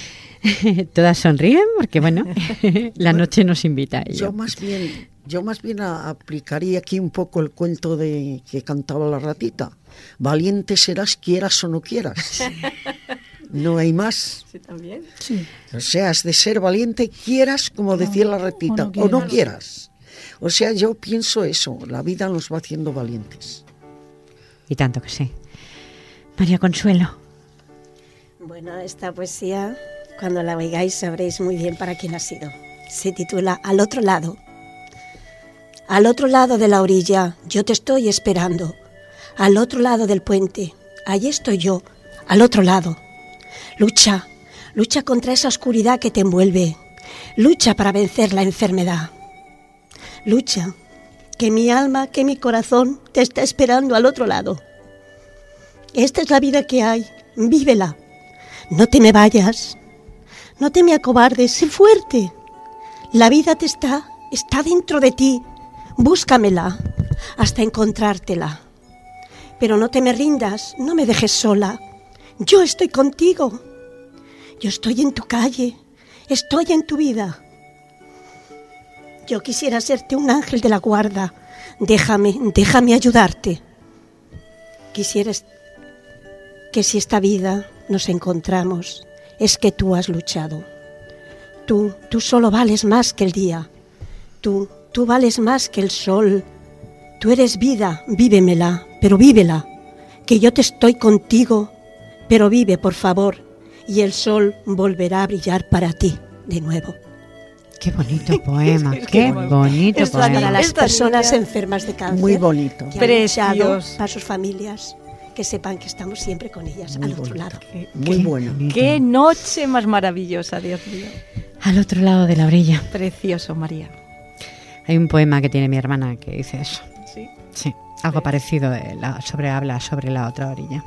Todas sonríen porque, bueno, la noche nos invita a ello. Yo más bien, yo más bien a- aplicaría aquí un poco el cuento de que cantaba la ratita. Valiente serás quieras o no quieras. No hay más. Sí, también. Sí. O sea, has de ser valiente quieras, como decía la ratita, o no quieras. O sea, yo pienso eso, la vida nos va haciendo valientes. Y tanto que sí. María Consuelo. Bueno, esta poesía, cuando la oigáis sabréis muy bien para quién ha sido. Se titula Al otro lado. Al otro lado de la orilla, yo te estoy esperando. Al otro lado del puente, allí estoy yo, al otro lado. Lucha, lucha contra esa oscuridad que te envuelve. Lucha para vencer la enfermedad. Lucha, que mi alma, que mi corazón te está esperando al otro lado. Esta es la vida que hay, vívela. No te me vayas, no te me acobardes, sé fuerte. La vida te está, está dentro de ti. Búscamela hasta encontrártela. Pero no te me rindas, no me dejes sola. Yo estoy contigo. Yo estoy en tu calle, estoy en tu vida. Yo quisiera serte un ángel de la guarda. Déjame, déjame ayudarte. Quisieras que si esta vida nos encontramos, es que tú has luchado. Tú, tú solo vales más que el día. Tú, tú vales más que el sol. Tú eres vida, vívemela, pero vívela. Que yo te estoy contigo, pero vive, por favor, y el sol volverá a brillar para ti de nuevo. Qué bonito poema, qué bonito Esto para poema. las Esta personas niña- enfermas de cáncer. Muy bonito. Que han luchado, Precioso. para sus familias, que sepan que estamos siempre con ellas, Muy al otro bonito. lado. Muy bueno. bonito. Qué noche más maravillosa, Dios mío. Al otro lado de la orilla. Precioso, María. Hay un poema que tiene mi hermana que dice eso. Sí. Sí, algo parecido de la, sobre habla sobre la otra orilla.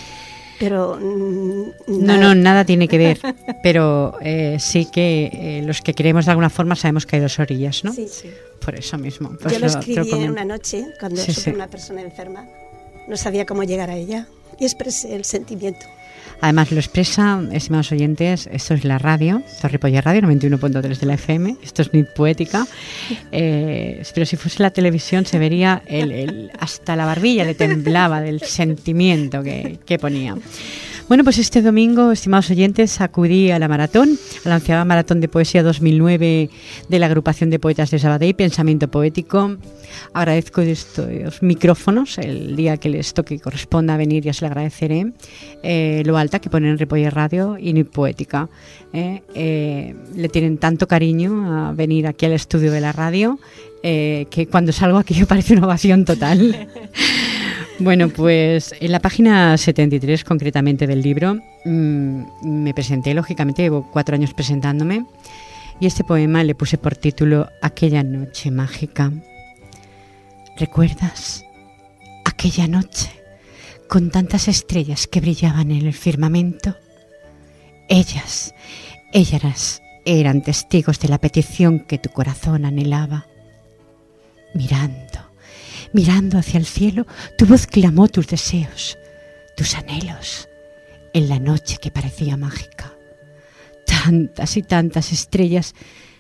Pero mm, No, nada- no, nada tiene que ver, pero eh, sí que eh, los que queremos de alguna forma sabemos que hay dos orillas, ¿no? Sí. Por eso mismo. pues Yo lo te escribí comento. una noche cuando Sí, supe sí. una persona enferma. No sabía cómo llegar a ella y expresé el sentimiento. Además lo expresa, estimados oyentes, esto es la radio, esto es Ripollet Radio, noventa y uno punto tres de la F M, esto es Nit Poética, eh, pero si fuese la televisión se vería, el, el- hasta la barbilla le temblaba del sentimiento que, que ponía. Bueno, pues este domingo, estimados oyentes, acudí a la maratón, a la onceava Maratón de Poesía dos mil nueve de la agrupación de poetas de Sabadell, Pensamiento Poético. Agradezco estos micrófonos, el día que les toque y corresponda venir ya se lo agradeceré, eh, lo alta que ponen en Ripollet Radio y Nit Poética. Eh, eh, le tienen tanto cariño a venir aquí al estudio de la radio eh, que cuando salgo aquí me parece una ovación total. Bueno, pues en la página setenta y tres concretamente del libro mmm, me presenté, lógicamente llevo cuatro años presentándome y este poema le puse por título Aquella noche mágica. ¿Recuerdas aquella noche con tantas estrellas que brillaban en el firmamento? Ellas, ellas eran testigos de la petición que tu corazón anhelaba. Mirando, mirando hacia el cielo, tu voz clamó tus deseos, tus anhelos, en la noche que parecía mágica. Tantas y tantas estrellas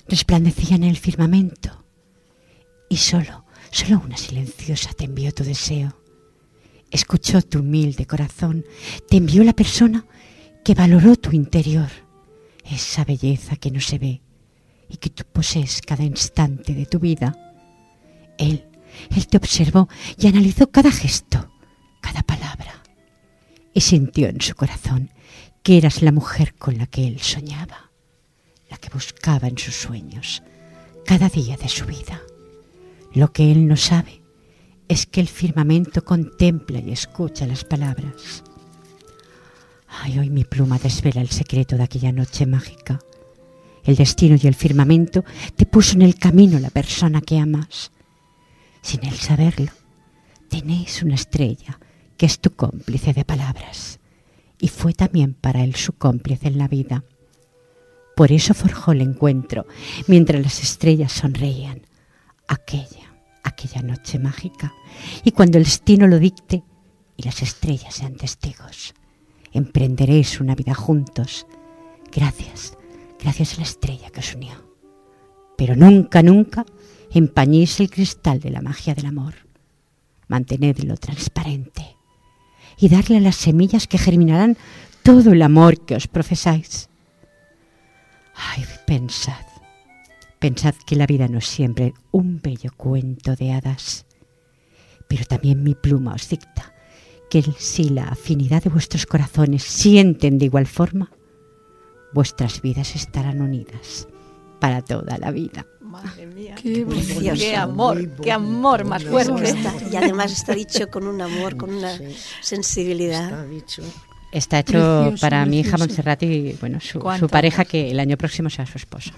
resplandecían en el firmamento. Y solo, solo una silenciosa te envió tu deseo. Escuchó tu humilde corazón, te envió la persona que valoró tu interior, esa belleza que no se ve y que tú posees cada instante de tu vida. Él, él te observó y analizó cada gesto, cada palabra, y sintió en su corazón que eras la mujer con la que él soñaba, la que buscaba en sus sueños cada día de su vida. Lo que él no sabe es que el firmamento contempla y escucha las palabras. Ay, hoy mi pluma desvela el secreto de aquella noche mágica. El destino y el firmamento te puso en el camino la persona que amas. Sin él saberlo, tenéis una estrella que es tu cómplice de palabras, y fue también para él su cómplice en la vida. Por eso forjó el encuentro, mientras las estrellas sonreían, aquella, aquella noche mágica, y cuando el destino lo dicte y las estrellas sean testigos, emprenderéis una vida juntos, gracias, gracias a la estrella que os unió. Pero nunca, nunca empañéis el cristal de la magia del amor. Mantenedlo transparente y darle a las semillas que germinarán todo el amor que os profesáis. Ay, pensad, pensad que la vida no es siempre un bello cuento de hadas, pero también mi pluma os dicta que si la afinidad de vuestros corazones sienten de igual forma, vuestras vidas estarán unidas para toda la vida. Madre mía, Qué precioso, bonito. qué amor, qué amor más fuerte. Está- y además está dicho con un amor, con una Sí. sensibilidad. Está dicho. Está hecho Precioso, para mi hija precioso. Montserrat y bueno, su, ¿Cuánto su pareja, amor? que el año próximo sea su esposo.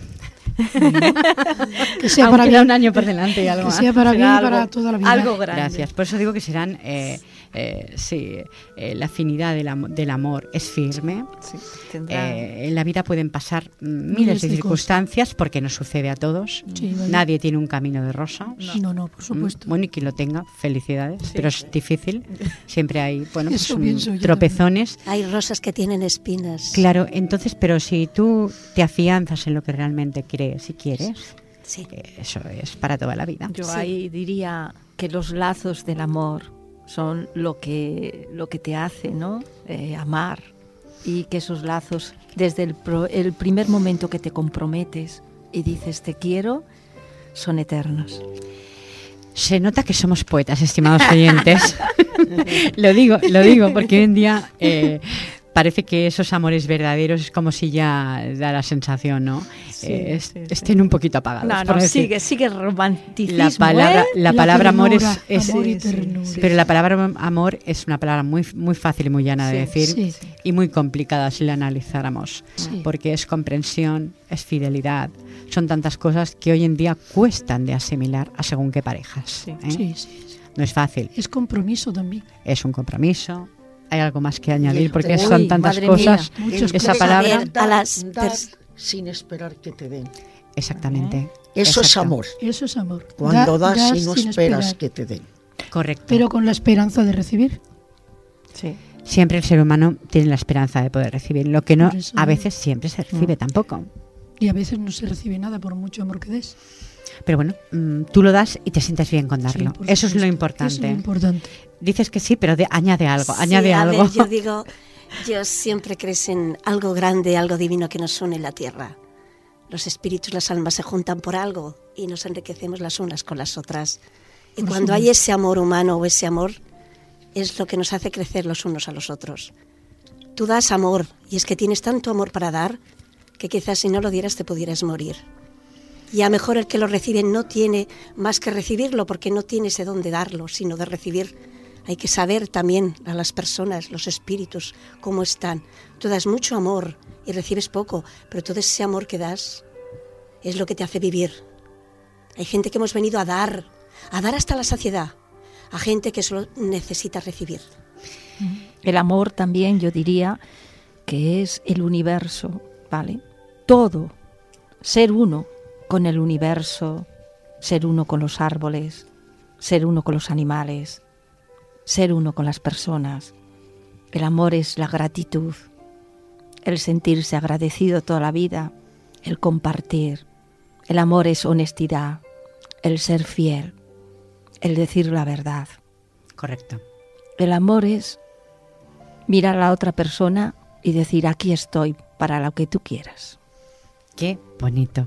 Que sea Aún para queda bien, un año por delante y algo que más. sea para Será bien y algo- para toda la vida. Algo grande. Gracias. Por eso digo que serán, eh, eh, sí, eh, la afinidad del, am- del amor es firme. Sí, tendrá- Eh, en la vida pueden pasar mm, miles Miles de de circunstancias porque nos sucede a todos. Sí, vale. Nadie tiene un camino de rosas. No, no, por supuesto. Mm, Bueno, y quien lo tenga, felicidades, Sí. pero es difícil. Siempre hay, bueno, pues, Eso mm, pienso yo tropezones. Hay rosas que tienen espinas. Claro, entonces, pero si tú te afianzas en lo que realmente crees y quieres, Sí. eh, eso es para toda la vida. Yo Sí. ahí diría que los lazos del amor son lo que, lo que te hace, ¿no? Eh, amar, y que esos lazos, desde el, pro- el primer momento que te comprometes y dices te quiero, son eternos. Se nota que somos poetas, estimados oyentes. lo digo, lo digo, porque hoy en día eh, parece que esos amores verdaderos es como si ya da la sensación, ¿no? Sí, Eh, es- sí, sí. estén un poquito apagados. No, por no, decir. sigue, sigue el romanticismo. La palabra, ¿eh? la La palabra amor es, ternura, es- amor y Sí, sí, ternura. sí. pero la palabra amor es una palabra muy, muy fácil y muy llana de Sí, decir sí. y muy complicada si la analizáramos, Sí. porque es comprensión, es fidelidad, son tantas cosas que hoy en día cuestan de asimilar a según qué parejas. Sí. ¿eh? Sí, sí, sí. No es fácil, Es compromiso también. es un compromiso. Hay algo más que añadir porque Uy, son tantas madre cosas. mía. Muchas Esa cosas. palabra, Saber a las Dar pers- sin esperar que te den. exactamente. Eso es exacto, amor. Eso es amor. Cuando Da- das y no sin esperas esperar, que te den. Correcto. pero con la esperanza de recibir. Sí. Siempre el ser humano tiene la esperanza de poder recibir, lo que no Por eso- a veces siempre se recibe tampoco. Y a veces no se recibe nada por mucho amor que des. Pero bueno, mm, tú lo das y te sientes bien con darlo. Sí, por Eso es lo supuesto. importante. Eso es lo importante. Dices que sí, pero de- añade algo, Sí, añade a algo. ver, yo digo, yo siempre creo en algo grande, algo divino que nos une en la tierra. Los espíritus, las almas se juntan por algo y nos enriquecemos las unas con las otras. Y Por cuando hay supuesto. ese amor humano o ese amor, es lo que nos hace crecer los unos a los otros. Tú das amor y es que tienes tanto amor para dar que quizás si no lo dieras te pudieras morir. Y a lo mejor el que lo recibe no tiene más que recibirlo porque no tiene ese don de darlo, sino de recibir. Hay que saber también a las personas, los espíritus, cómo están. Tú das mucho amor y recibes poco, pero todo ese amor que das es lo que te hace vivir. Hay gente que hemos venido a dar, a dar hasta la saciedad, a gente que solo necesita recibir. El amor también, yo diría, que es el universo, ¿vale? Todo, ser uno con el universo, ser uno con los árboles, ser uno con los animales, ser uno con las personas. El amor es la gratitud, el sentirse agradecido toda la vida, el compartir, El amor es honestidad, el ser fiel, el decir la verdad. Correcto. El amor es mirar a la otra persona y decir, aquí estoy para lo que tú quieras. Qué bonito.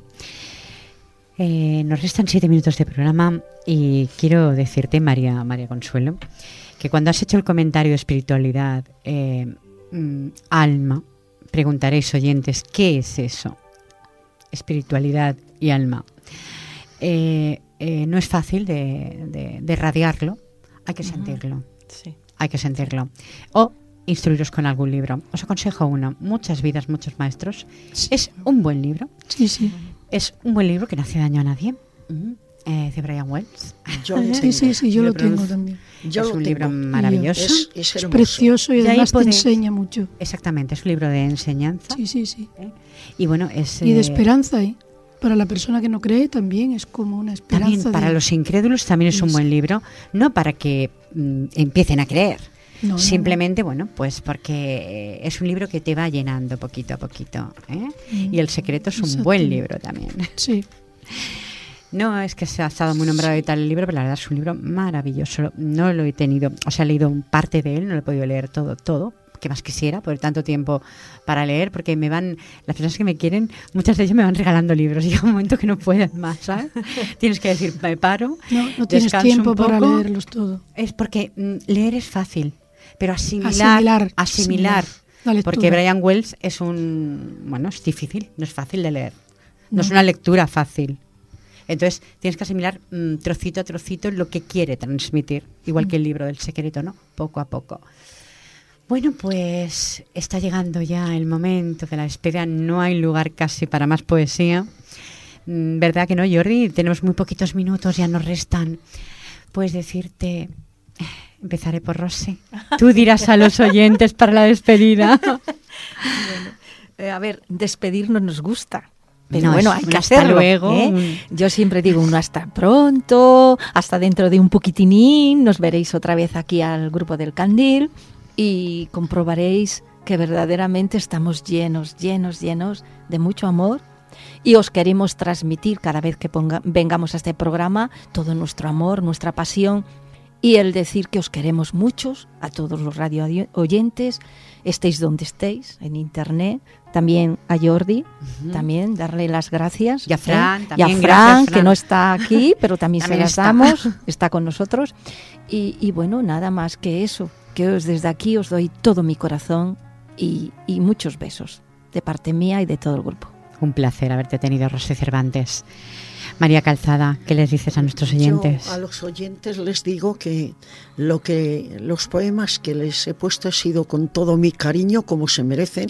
Eh, nos restan siete minutos de programa y quiero decirte, María, María Consuelo, que cuando has hecho el comentario de espiritualidad, eh, mm, alma, preguntaréis, oyentes, ¿qué es eso? Espiritualidad y alma. Eh, eh, no es fácil de, de, de radiarlo, hay que sentirlo. Sí. Hay que sentirlo. O instruiros con algún libro. Os aconsejo uno, Muchas vidas, muchos maestros. Sí. Es un buen libro. Sí, sí. Es un buen libro que no hace daño a nadie. Uh-huh. eh, de Brian Wells. Yo lo sí, sí, sí, yo lo tengo también. Yo es un libro maravilloso. Es, es, es precioso y, y además te enseña mucho. Exactamente, es un libro de enseñanza. Sí, sí, sí. ¿Eh? Y bueno, es... Y de esperanza, ¿eh? Para la persona que no cree también es como una esperanza. También para de... los incrédulos también es un buen libro, no para que mm, empiecen a creer. No, Simplemente, no, no. bueno, pues porque es un libro que te va llenando poquito a poquito. ¿eh? Mm, y El secreto es un exacto. buen libro también. Sí. No es que se ha estado muy nombrado y tal el libro, pero la verdad es un libro maravilloso. No lo he tenido, o sea, he leído parte de él, no lo he podido leer todo, todo, que más quisiera, por tanto tiempo para leer, porque me van, las personas que me quieren, muchas de ellas me van regalando libros y llega un momento que no pueden más, ¿sabes? Tienes que decir, me paro, no, no tienes tiempo para leerlos todo. Es porque mm, leer es fácil, pero asimilar, asimilar, asimilar, asimilar porque Brian Wells es un, bueno, es difícil, no es fácil de leer, no, no es una lectura fácil. Entonces tienes que asimilar mmm, trocito a trocito lo que quiere transmitir, igual que el libro del secreto, ¿no? Poco a poco. Bueno, pues está llegando ya el momento de la despedida. No hay lugar casi para más poesía. Mm, ¿Verdad que no, Jordi? Tenemos muy poquitos minutos, ya nos restan. Puedes decirte... Empezaré por Rosy. Tú dirás a los oyentes para la despedida. Bueno, eh, a ver, despedirnos nos gusta. Pero no, bueno, hay que hacerlo. Luego. ¿eh? Yo siempre digo un hasta pronto, hasta dentro de un poquitinín. Nos veréis otra vez aquí al Grupo del Candil y comprobaréis que verdaderamente estamos llenos, llenos, llenos de mucho amor. Y os queremos transmitir cada vez que ponga, vengamos a este programa todo nuestro amor, nuestra pasión y el decir que os queremos muchos, a todos los radio oyentes, estéis donde estéis, en internet. También a Jordi, uh-huh. también darle las gracias. Y a Fran, ¿eh? también. Y a Fran, gracias, Fran, que no está aquí, pero también, también se las está. damos, está con nosotros. Y, y bueno, nada más que eso, que os, desde aquí os doy todo mi corazón y, y muchos besos, de parte mía y de todo el grupo. Un placer haberte tenido, Rosy Cervantes. María Calzada, ¿qué les dices a nuestros oyentes? Yo a los oyentes les digo que lo que los poemas que les he puesto ha sido con todo mi cariño, como se merecen,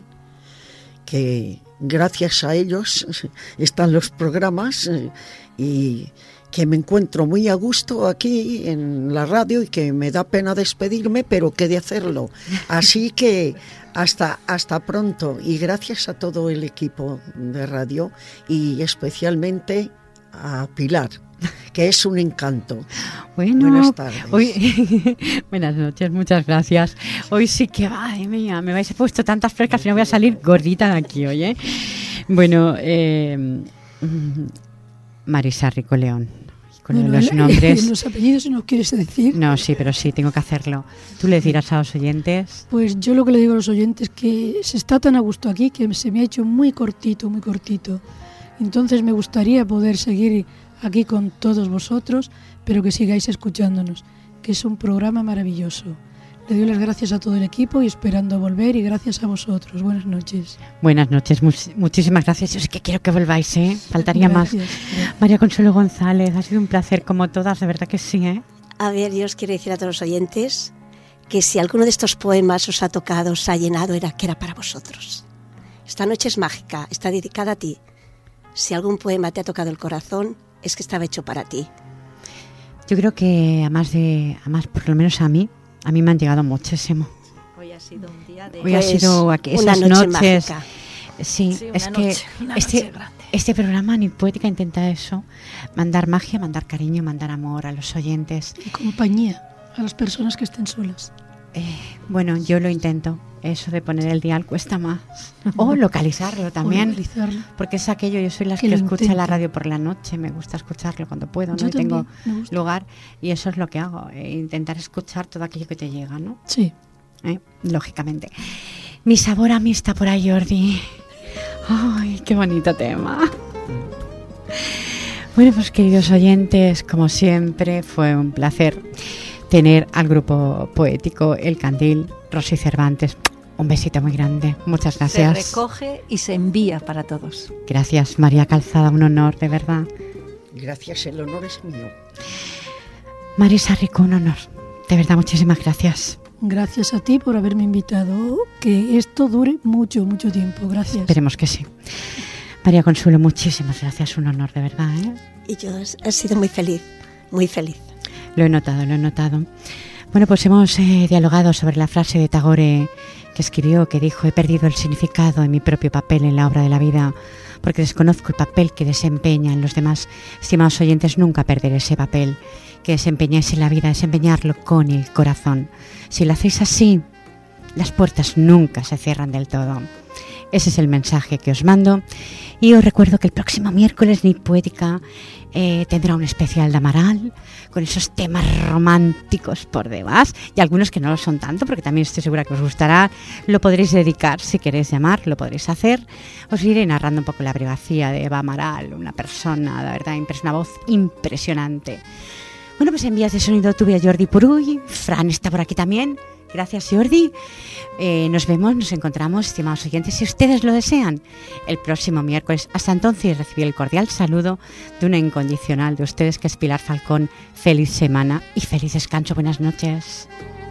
que gracias a ellos están los programas y que me encuentro muy a gusto aquí en la radio y que me da pena despedirme, pero que he de hacerlo. Así que hasta, hasta pronto y gracias a todo el equipo de radio y especialmente a Pilar, que es un encanto. Bueno, buenas tardes. Hoy, buenas noches, muchas gracias. Hoy sí que, ay mía, me vais a puesto tantas frescas y no voy a salir gordita de aquí hoy, ¿eh? Bueno, eh, Marisa Rico León. Con bueno, los nombres. Los apellidos no quieres decir. No, sí, pero sí, tengo que hacerlo. ¿Tú le dirás a los oyentes? Pues yo lo que le digo a los oyentes es que se está tan a gusto aquí que se me ha hecho muy cortito, muy cortito. Entonces me gustaría poder seguir aquí con todos vosotros, pero que sigáis escuchándonos, que es un programa maravilloso. Le doy las gracias a todo el equipo y esperando volver y gracias a vosotros. Buenas noches. Buenas noches, much- muchísimas gracias. Yo es que quiero que volváis, ¿eh? Faltaría gracias, más. Gracias. María Consuelo González, ha sido un placer como todas, de verdad que sí, ¿eh? A ver, yo os quiero decir a todos los oyentes que si alguno de estos poemas os ha tocado, os ha llenado, era que era para vosotros. Esta noche es mágica, está dedicada a ti. Si algún poema te ha tocado el corazón, es que estaba hecho para ti. Yo creo que a más de, a más por lo menos a mí, a mí me han llegado muchísimo. Hoy ha sido un día de... Hoy ha sido aquí, una esas noche noches. mágica. Sí, Sí, es una que noche, una este, noche grande. este programa Nit Poética intenta eso, mandar magia, mandar cariño, mandar amor a los oyentes. Y compañía a las personas que estén solas. Eh, bueno, yo lo intento. Eso de poner el dial cuesta más. O localizarlo también. O localizarlo. Porque es aquello, yo soy la Que que lo escucha intento. la radio por la noche, me gusta escucharlo cuando puedo, Yo ¿no? Y tengo también, me gusta. lugar, y eso es lo que hago, eh, intentar escuchar todo aquello que te llega, ¿no? Sí. ¿Eh? Lógicamente. Mi sabor a mí está por ahí, Jordi. Ay, qué bonito tema. Bueno, pues queridos oyentes, como siempre, fue un placer tener al grupo poético El Candil, Rosy Cervantes. Un besito muy grande. Muchas gracias. Se recoge y se envía para todos. Gracias, María Calzada, un honor, de verdad. Gracias, el honor es mío. Marisa Rico, un honor. De verdad, muchísimas gracias. Gracias a ti por haberme invitado. Que esto dure mucho, mucho tiempo. Gracias. Esperemos que sí. María Consuelo, muchísimas gracias. Un honor, de verdad, ¿eh? Y yo he sido muy feliz, muy feliz. Lo he notado, lo he notado. Bueno, pues hemos eh, dialogado sobre la frase de Tagore que escribió, que dijo: he perdido el significado de mi propio papel en la obra de la vida porque desconozco el papel que desempeña en los demás. Estimados oyentes, nunca perderé ese papel que desempeñáis en la vida, desempeñarlo con el corazón. Si lo hacéis así, las puertas nunca se cierran del todo. Ese es el mensaje que os mando. Y os recuerdo que el próximo miércoles Nit Poética eh, tendrá un especial de Amaral, con esos temas románticos por demás, y algunos que no lo son tanto, porque también estoy segura que os gustará. Lo podréis dedicar, si queréis llamar, lo podréis hacer. Os iré narrando un poco la biografía de Eva Amaral, una persona, la verdad, una voz impresionante. Bueno, pues en vías de sonido tuve a Jordi Puruy, Fran está por aquí también. Gracias, Jordi. Eh, nos vemos, nos encontramos, estimados oyentes, si ustedes lo desean, el próximo miércoles. Hasta entonces, recibí el cordial saludo de una incondicional de ustedes, que es Pilar Falcón. Feliz semana y feliz descanso. Buenas noches.